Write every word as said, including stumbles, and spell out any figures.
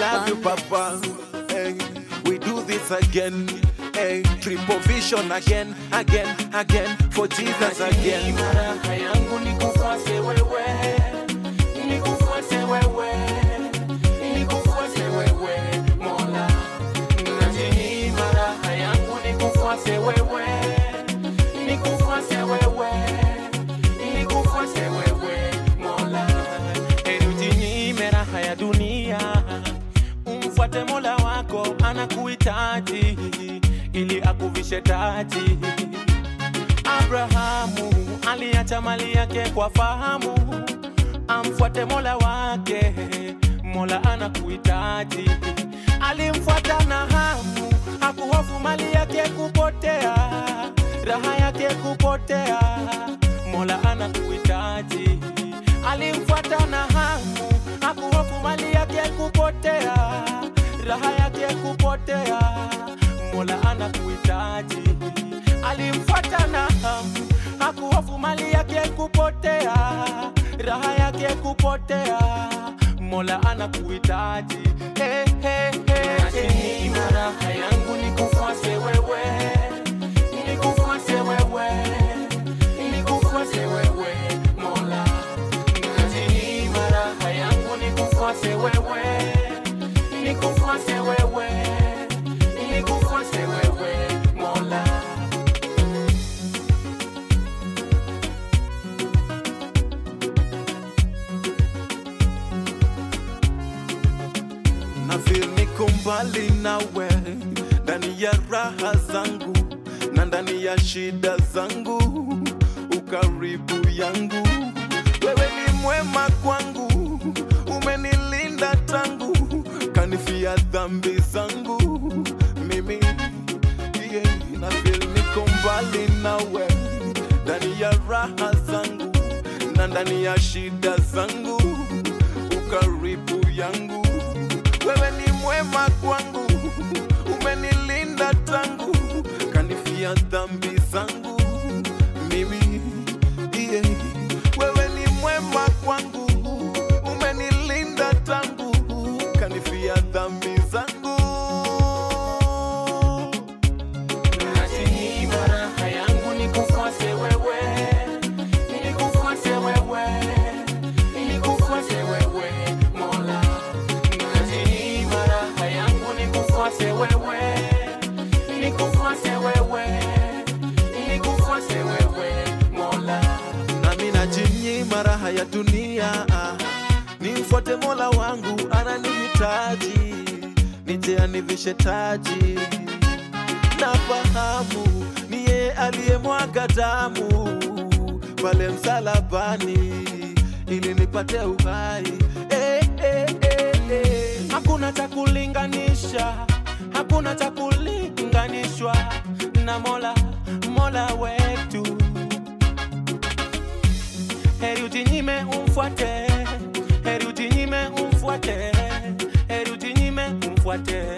love you, Papa. Hey, we do this again. Hey, triple vision again, again, again, for Jesus again. Raha yangu nikufuate wewe, nikufuate wewe, nikufuate wewe, Mola. Najinyima raha yangu nikufuate wewe, nikufuate wewe, nikufuate wewe, Mola. Heri ujinyime raha ya dunia, umfuate Mola wako anakuhitaji ili akuvishe taji. Abrahamu aliacha mali yake kwa fahamu, amfuate Mola wake, Mola anakuhitaji. Alimfuata na hamu, hakuhofu mali yake kupotea, raha yake kupotea, Mola anakuhitaji. Alimfuata na hamu, hakuhofu mali yake kupotea, raha yake kupotea, Mola anakuhitaji. Alimfuata na hamu, hakuhofu mali yake kupotea, raha yake kupotea, Mola anakuhitaji. Hey, hey, hey, hey. Raha yangu nikufuate wewe, nikufuate wewe, nikufuate wewe, Mola. Najinyima raha yangu nikufuate wewe, nikufuate wewe, nikufuate wewe, Mola. Na feel niko mbali nawe, ndani ya raha zangu na ndani ya shida zangu, ukaribu yangu. Wewe ni mwema kwangu, umenilinda tangu, kanifia dhambi zangu. Mimi, yeah, na feel niko mbali nawe, ndani ya raha zangu na ndani ya shida zangu, ukaribu yangu. Wewe ni mwema kwangu, umenilinda tangu, kanifia dhambi zangu. Mimi, yeah. Wewe ni mwema kwangu, umenilinda tangu, kanifia dhambi zangu. Najinyima raha yangu nikufuate wewe, nikufuate wewe, nikufuate wewe, Mola. Najinyima raha yangu nikufuate wewe, nikufuate wewe, nikufuate wewe, Mola. Nami najinyima raha ya dunia, nimfuate Mola wangu ananihitaji, nije anivishe taji. Nafahamu ni yeye aliyemwaga damu pale msalabani ili nipate uhai. Eh, eh, eh, eh. Hakuna cha kulinganisha, hakuna cha kulinganishwa na Mola, Mola wetu. Heri ujinyime umfuate, heri ujinyime umfuate, heri ujinyime umfuate.